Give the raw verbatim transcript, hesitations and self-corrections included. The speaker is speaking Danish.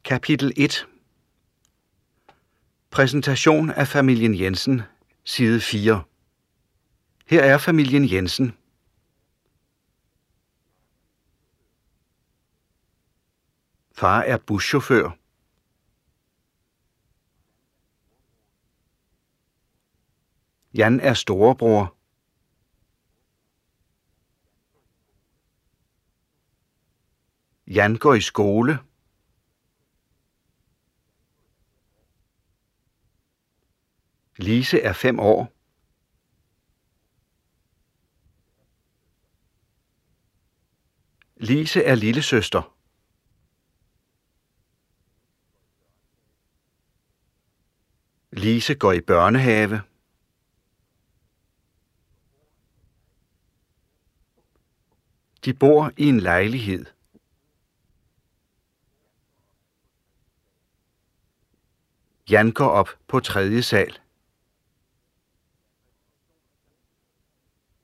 Kapitel et. Præsentation af familien Jensen, side fire. Her er familien Jensen. Far er buschauffør. Jan er storebror. Jan går i skole. Lise er fem år. Lise er lillesøster. Lise går i børnehave. De bor i en lejlighed. Jan går op på tredje sal.